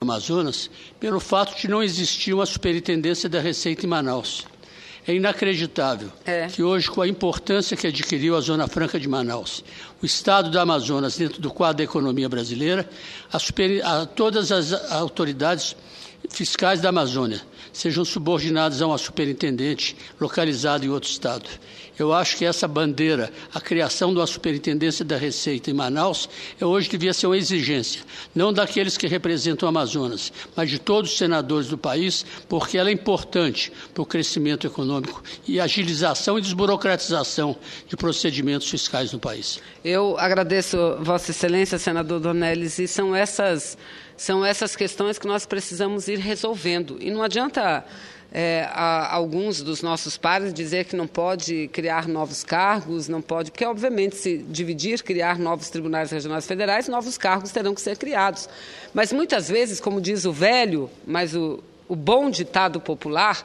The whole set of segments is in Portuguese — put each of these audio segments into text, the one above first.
Amazonas pelo fato de não existir uma superintendência da Receita em Manaus. É inacreditável que hoje, com a importância que adquiriu a Zona Franca de Manaus, o Estado do Amazonas, dentro do quadro da economia brasileira, todas as autoridades fiscais da Amazônia sejam subordinadas a uma superintendente localizada em outro estado. Eu acho que essa bandeira, a criação de uma superintendência da Receita em Manaus, hoje devia ser uma exigência, não daqueles que representam o Amazonas, mas de todos os senadores do país, porque ela é importante para o crescimento econômico e agilização e desburocratização de procedimentos fiscais no país. Eu agradeço Vossa Excelência, senador Dornelles, e são essas questões que nós precisamos ir resolvendo. E não adianta a alguns dos nossos pares dizer que não pode criar novos cargos, não pode, porque, obviamente, se dividir, criar novos tribunais regionais federais, novos cargos terão que ser criados. Mas, muitas vezes, como diz o velho, mas o bom ditado popular,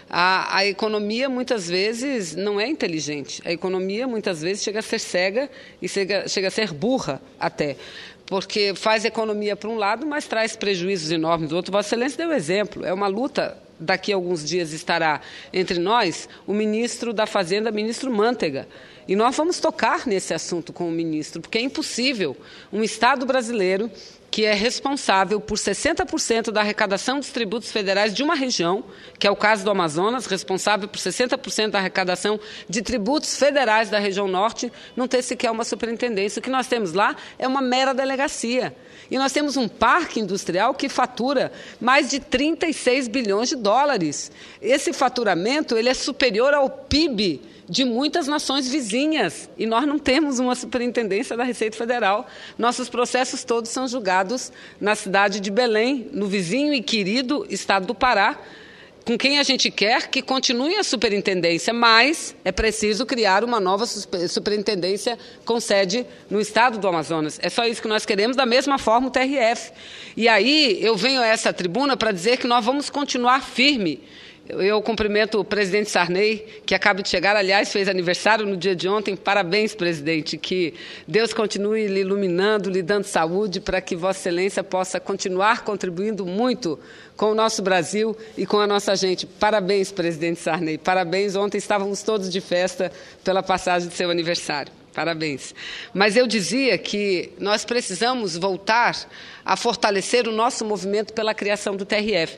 a economia, muitas vezes, não é inteligente. A economia, muitas vezes, chega a ser cega e chega a ser burra até, porque faz economia para um lado, mas traz prejuízos enormes do outro. Vossa Excelência deu exemplo. É uma luta, daqui a alguns dias estará entre nós o ministro da Fazenda, ministro Mantega. E nós vamos tocar nesse assunto com o ministro, porque é impossível um Estado brasileiro que é responsável por 60% da arrecadação dos tributos federais de uma região, que é o caso do Amazonas, responsável por 60% da arrecadação de tributos federais da região norte, não ter sequer uma superintendência. O que nós temos lá é uma mera delegacia. E nós temos um parque industrial que fatura mais de 36 bilhões de dólares. Esse faturamento ele é superior ao PIB de muitas nações vizinhas, e nós não temos uma superintendência da Receita Federal. Nossos processos todos são julgados na cidade de Belém, no vizinho e querido estado do Pará, com quem a gente quer que continue a superintendência, mas é preciso criar uma nova superintendência com sede no estado do Amazonas. É só isso que nós queremos, da mesma forma o TRF. E aí eu venho a essa tribuna para dizer que nós vamos continuar firme. Eu cumprimento o presidente Sarney, que acaba de chegar, aliás, fez aniversário no dia de ontem. Parabéns, presidente, que Deus continue lhe iluminando, lhe dando saúde, para que Vossa Excelência possa continuar contribuindo muito com o nosso Brasil e com a nossa gente. Parabéns, presidente Sarney, parabéns. Ontem estávamos todos de festa pela passagem do seu aniversário. Parabéns. Mas eu dizia que nós precisamos voltar a fortalecer o nosso movimento pela criação do TRF.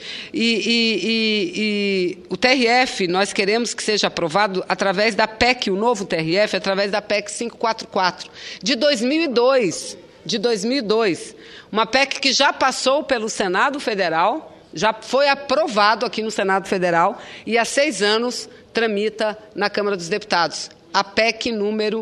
E o TRF, nós queremos que seja aprovado através da PEC, o novo TRF, através da PEC 544, de 2002. Uma PEC que já passou pelo Senado Federal, já foi aprovado aqui no Senado Federal e há 6 anos tramita na Câmara dos Deputados. A PEC número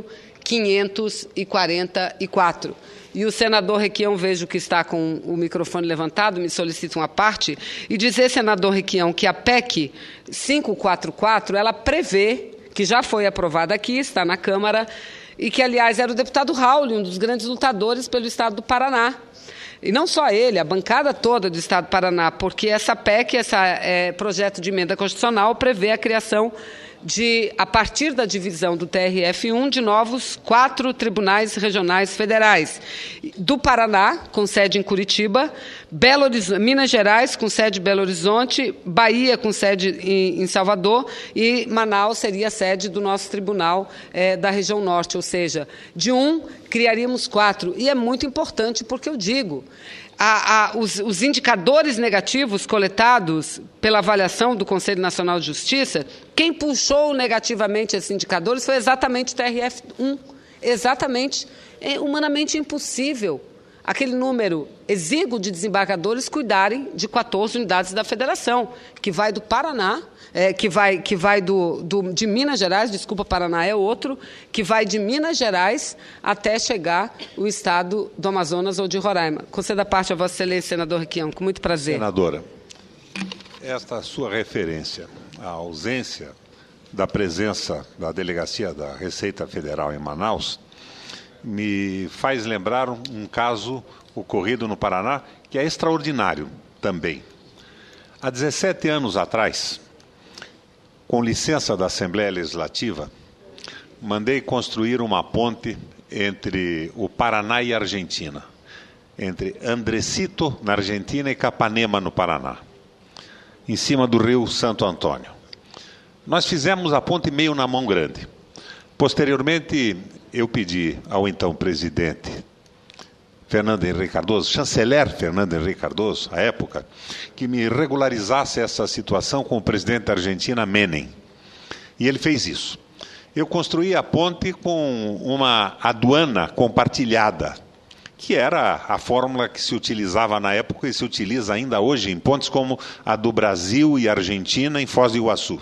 544. E o senador Requião, vejo que está com o microfone levantado, me solicita uma parte, e dizer, senador Requião, que a PEC 544, ela prevê, que já foi aprovada aqui, está na Câmara, e que, aliás, era o deputado Raul, um dos grandes lutadores pelo Estado do Paraná. E não só ele, a bancada toda do Estado do Paraná, porque essa PEC, esse projeto de emenda constitucional, prevê a criação a partir da divisão do TRF1, de novos 4 tribunais regionais federais. Do Paraná, com sede em Curitiba, Minas Gerais, com sede em Belo Horizonte, Bahia, com sede em Salvador, e Manaus seria a sede do nosso tribunal da região norte, ou seja, de criaríamos 4. E é muito importante porque eu digo, os indicadores negativos coletados pela avaliação do Conselho Nacional de Justiça, quem puxou negativamente esses indicadores foi exatamente o TRF1. Exatamente. É humanamente impossível aquele número exíguo de desembargadores cuidarem de 14 unidades da Federação, que vai do Paraná, que vai de Minas Gerais, desculpa, Paraná é outro, que vai de Minas Gerais até chegar o estado do Amazonas ou de Roraima. Conceda parte a Vossa Excelência, senador Requião, com muito prazer. Senadora, esta sua referência à ausência da presença da Delegacia da Receita Federal em Manaus me faz lembrar um caso ocorrido no Paraná, que é extraordinário também. Há 17 anos atrás, com licença da Assembleia Legislativa, mandei construir uma ponte entre o Paraná e a Argentina. entre Andresito, na Argentina, e Capanema, no Paraná, em cima do rio Santo Antônio. Nós fizemos a ponte meio na mão grande. Posteriormente, eu pedi ao então presidente Fernando Henrique Cardoso, chanceler Fernando Henrique Cardoso, à época, que me regularizasse essa situação com o presidente da Argentina, Menem. E ele fez isso. Eu construí a ponte com uma aduana compartilhada, que era a fórmula que se utilizava na época e se utiliza ainda hoje em pontes como a do Brasil e Argentina, em Foz do Iguaçu.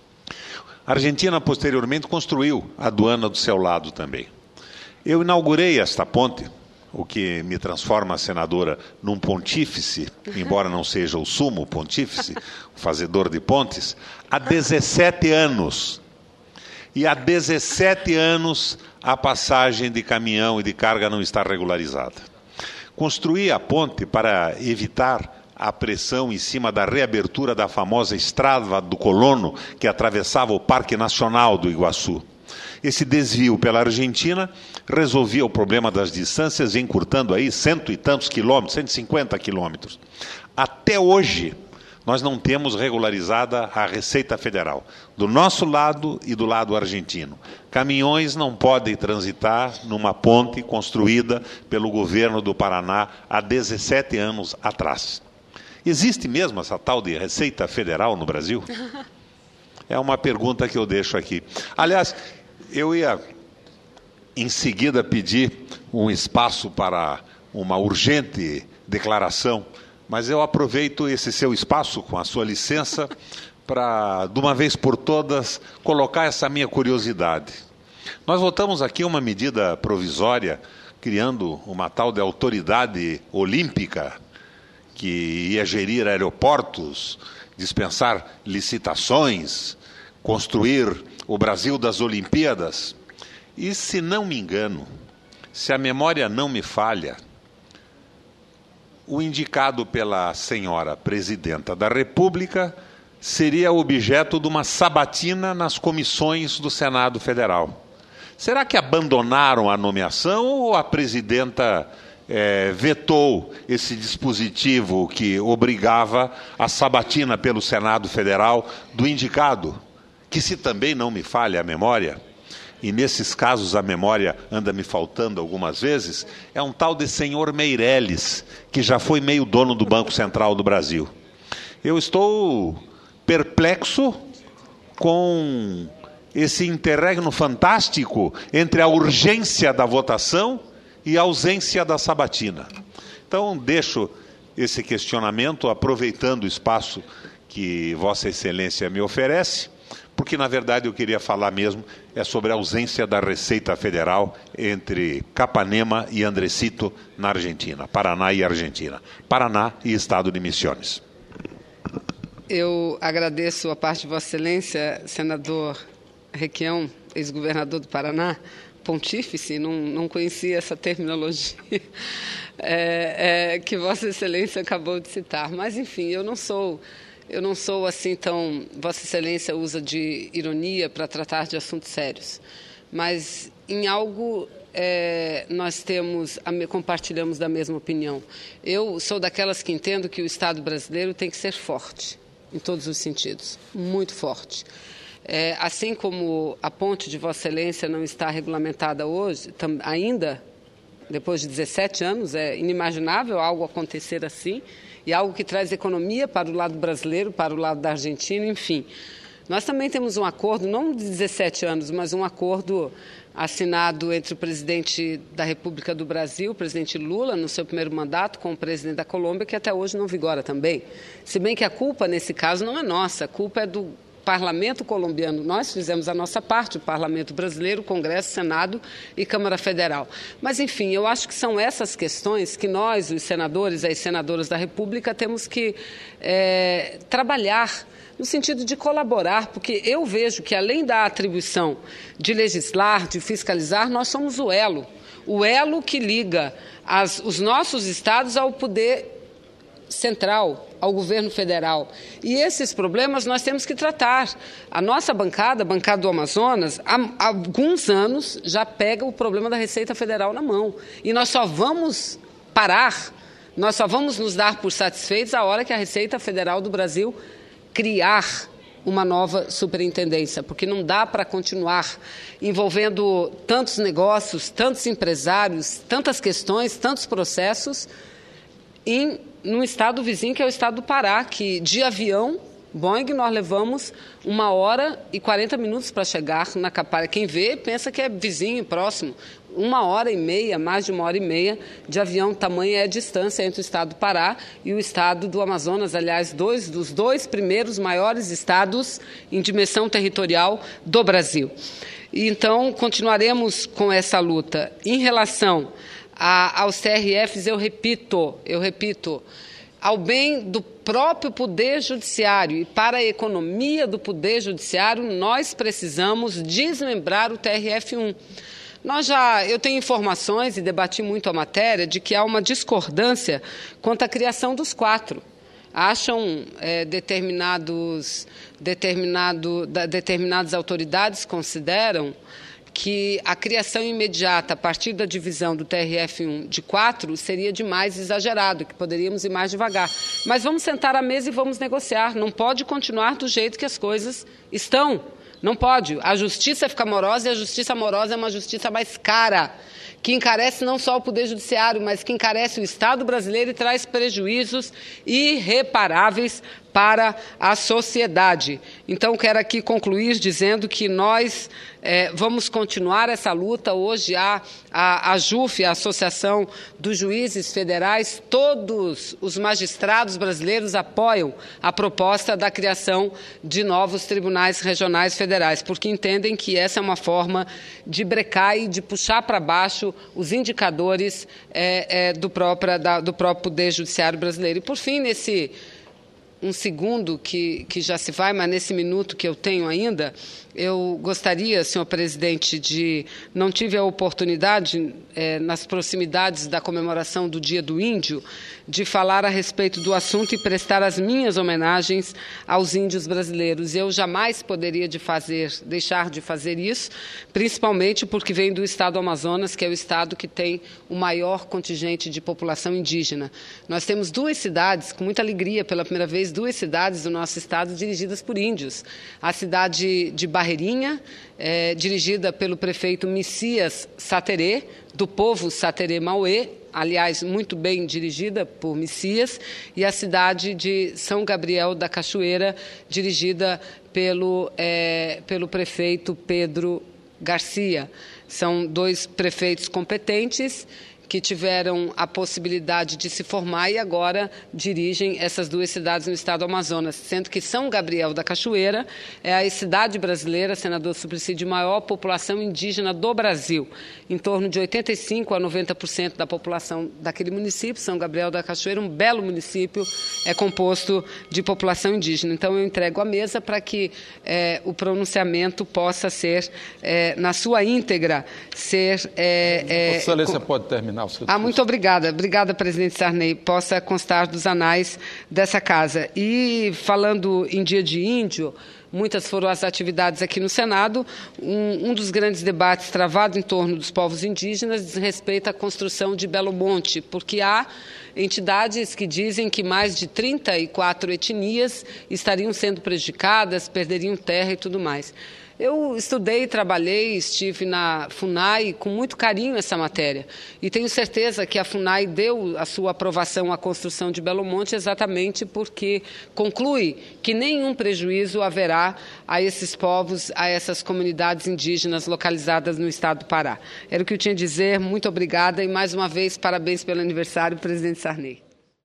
A Argentina, posteriormente, construiu a aduana do seu lado também. Eu inaugurei esta ponte, o que me transforma a senadora num pontífice, embora não seja o sumo pontífice, o fazedor de pontes, há 17 anos. E há 17 anos a passagem de caminhão e de carga não está regularizada. Construí a ponte para evitar a pressão em cima da reabertura da famosa Estrada do Colono, que atravessava o Parque Nacional do Iguaçu. Esse desvio pela Argentina resolvia o problema das distâncias, encurtando aí 100 e tantos quilômetros, 150 quilômetros. Até hoje, nós não temos regularizada a Receita Federal, do nosso lado e do lado argentino. Caminhões não podem transitar numa ponte construída pelo governo do Paraná há 17 anos atrás. Existe mesmo essa tal de Receita Federal no Brasil? É uma pergunta que eu deixo aqui. Aliás, eu ia em seguida pedir um espaço para uma urgente declaração, mas eu aproveito esse seu espaço, com a sua licença, para, de uma vez por todas, colocar essa minha curiosidade. Nós votamos aqui uma medida provisória, criando uma tal de autoridade olímpica, que ia gerir aeroportos, dispensar licitações, construir o Brasil das Olimpíadas. E, se não me engano, se a memória não me falha, o indicado pela senhora presidenta da República seria objeto de uma sabatina nas comissões do Senado Federal. Será que abandonaram a nomeação ou a presidenta vetou esse dispositivo que obrigava a sabatina pelo Senado Federal do indicado, que, se também não me falha a memória, e nesses casos a memória anda me faltando algumas vezes, é um tal de senhor Meirelles, que já foi meio dono do Banco Central do Brasil. Eu estou perplexo com esse interregno fantástico entre a urgência da votação e a ausência da sabatina. Então, deixo esse questionamento, aproveitando o espaço que Vossa Excelência me oferece, porque, na verdade, eu queria falar mesmo sobre a ausência da Receita Federal entre Capanema e Andresito, na Argentina, Paraná e Argentina, Paraná e Estado de Misiones. Eu agradeço a parte de Vossa Excelência, senador Requião, ex-governador do Paraná, pontífice, não conhecia essa terminologia que Vossa Excelência acabou de citar. Mas, enfim, eu não sou assim tão... Vossa Excelência usa de ironia para tratar de assuntos sérios. Mas, em algo, nós compartilhamos da mesma opinião. Eu sou daquelas que entendo que o Estado brasileiro tem que ser forte, em todos os sentidos, muito forte. Assim como a ponte de Vossa Excelência não está regulamentada hoje, ainda, depois de 17 anos, é inimaginável algo acontecer assim, e algo que traz economia para o lado brasileiro, para o lado da Argentina, enfim. Nós também temos um acordo, não de 17 anos, mas um acordo assinado entre o presidente da República do Brasil, o presidente Lula, no seu primeiro mandato, com o presidente da Colômbia, que até hoje não vigora também. Se bem que a culpa, nesse caso, não é nossa, a culpa é do Parlamento colombiano. Nós fizemos a nossa parte, o Parlamento brasileiro, o Congresso, Senado e Câmara Federal. Mas, enfim, eu acho que são essas questões que nós, os senadores e as senadoras da República, temos que trabalhar no sentido de colaborar, porque eu vejo que, além da atribuição de legislar, de fiscalizar, nós somos o elo que liga os nossos estados ao poder central, ao governo federal. E esses problemas nós temos que tratar. A nossa bancada, a bancada do Amazonas, há alguns anos já pega o problema da Receita Federal na mão. E nós só vamos parar, nós só vamos nos dar por satisfeitos a hora que a Receita Federal do Brasil criar uma nova superintendência, porque não dá para continuar envolvendo tantos negócios, tantos empresários, tantas questões, tantos processos num estado vizinho que é o estado do Pará, que de avião, Boeing, nós levamos 1h40 para chegar na capital. Quem vê pensa que é vizinho, próximo. 1h30, mais de 1h30 de avião, tamanha é a distância entre o estado do Pará e o estado do Amazonas, aliás, dos dois primeiros maiores estados em dimensão territorial do Brasil. E, então, continuaremos com essa luta. Em relação aos TRFs, eu repito, ao bem do próprio Poder Judiciário e para a economia do Poder Judiciário, nós precisamos desmembrar o TRF-1. Eu tenho informações, e debati muito a matéria, de que há uma discordância quanto à criação dos 4. Acham determinadas autoridades consideram que a criação imediata, a partir da divisão do TRF-1 de 4, seria demais exagerado, que poderíamos ir mais devagar. Mas vamos sentar à mesa e vamos negociar. Não pode continuar do jeito que as coisas estão. Não pode. A justiça fica morosa e a justiça morosa é uma justiça mais cara, que encarece não só o Poder Judiciário, mas que encarece o Estado brasileiro e traz prejuízos irreparáveis para a sociedade. Então, quero aqui concluir dizendo que nós vamos continuar essa luta. Hoje a JUF, a Associação dos Juízes Federais, todos os magistrados brasileiros apoiam a proposta da criação de novos tribunais regionais federais, porque entendem que essa é uma forma de brecar e de puxar para baixo os indicadores do próprio Poder Judiciário brasileiro. E, por fim, um segundo que já se vai, mas nesse minuto que eu tenho ainda, eu gostaria, senhor presidente, não tive a oportunidade, nas proximidades da comemoração do Dia do Índio, de falar a respeito do assunto e prestar as minhas homenagens aos índios brasileiros. Eu jamais poderia deixar de fazer isso, principalmente porque venho do estado do Amazonas, que é o estado que tem o maior contingente de população indígena. Nós temos 2 cidades, com muita alegria, pela primeira vez, 2 cidades do nosso estado dirigidas por índios. A cidade de Barreirinha, dirigida pelo prefeito Messias Saterê, do povo Saterê-Mauê, aliás, muito bem dirigida por Messias, e a cidade de São Gabriel da Cachoeira, dirigida pelo prefeito Pedro Garcia. São 2 prefeitos competentes que tiveram a possibilidade de se formar e agora dirigem essas 2 cidades no estado do Amazonas, sendo que São Gabriel da Cachoeira é a cidade brasileira, senador Suplicy, de maior população indígena do Brasil. Em torno de 85% a 90% da população daquele município. São Gabriel da Cachoeira, um belo município, é composto de população indígena. Então, eu entrego à mesa para que o pronunciamento possa ser, na sua íntegra, ser... Vossa Excelência pode terminar. Muito obrigada. Obrigada, presidente Sarney. Possa constar dos anais dessa casa. E, falando em Dia de Índio, muitas foram as atividades aqui no Senado. Um dos grandes debates travado em torno dos povos indígenas diz respeito à construção de Belo Monte, porque há entidades que dizem que mais de 34 etnias estariam sendo prejudicadas, perderiam terra e tudo mais. Eu estudei, trabalhei, estive na FUNAI com muito carinho essa matéria e tenho certeza que a FUNAI deu a sua aprovação à construção de Belo Monte exatamente porque conclui que nenhum prejuízo haverá a esses povos, a essas comunidades indígenas localizadas no estado do Pará. Era o que eu tinha a dizer. Muito obrigada e, mais uma vez, parabéns pelo aniversário, presidente Sarney.